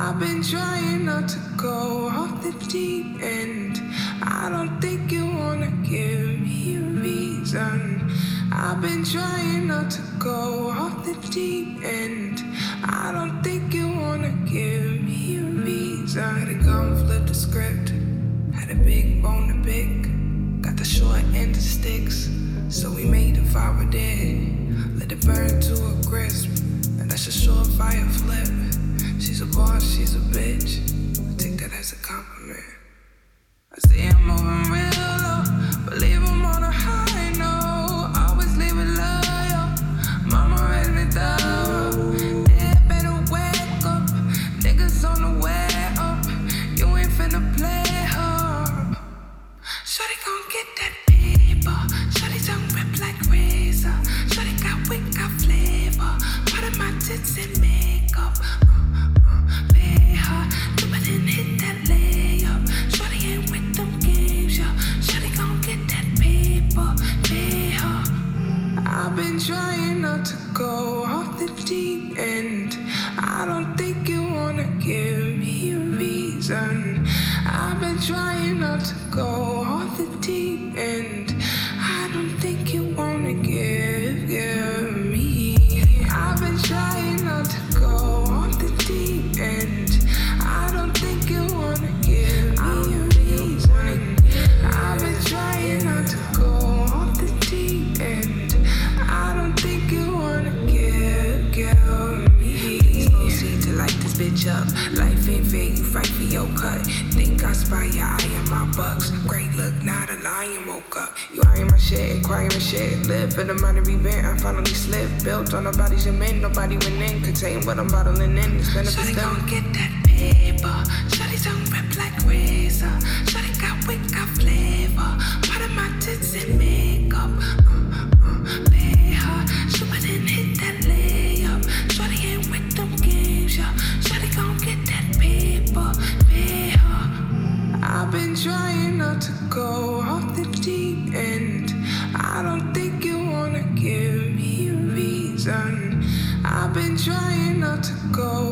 I've been trying not to go off the deep end. I don't think you wanna give me a reason. I've been trying not to go off the deep end. I don't think you wanna give me a reason. Had to go and flip the script. Had a big bone to pick. Got the short end of sticks. So we made the fire dead. Let it burn to a crisp. And that's a surefire flip. She's a boss, she's a bitch. I take that as a compliment. I see I'm moving real low, but leave him on a high note. Always leave it loyal. Mama raised me thorough. Yeah, better wake up. Niggas on the way up. You ain't finna play her. Shorty gon' get that paper. Shorty tongue rip like razor. Shorty got wit, got flavor. Part of my tits and makeup. Pay her, do it and hit that layup. Shorty ain't with them games, yo. Shorty gon' get that paper, pay her. I've been trying not to go off the deep end. I don't think you wanna give me a reason. I've been trying not to go off the deep end. I don't think you wanna give me. I've been trying not to go off the deep end. I don't think you wanna give me a reason. I've been trying not to go off the deep end. I don't think you wanna give me. Please proceed to light this bitch up. Life ain't fair, you fight for your cut. Think I spy your eye on my bucks. Great look, not a lion woke up. You eyeing my shit, inquiring shit. Live for the money event, I finally slipped. Built on nobody's men, nobody went in. Contain what I'm bottling in. It's benefits done. Shawty gon' get that paper. Shawty tongue rip like razor. Shawty got wit, got flavor. Part of my tits and makeup. Pay her. Shoot it and hit that layup. Shawty ain't with them games, yo. Shawty gon' get that paper. Pay her. I've been trying not to go off the deep end. I don't think you wanna give me a reason. I've been trying not to go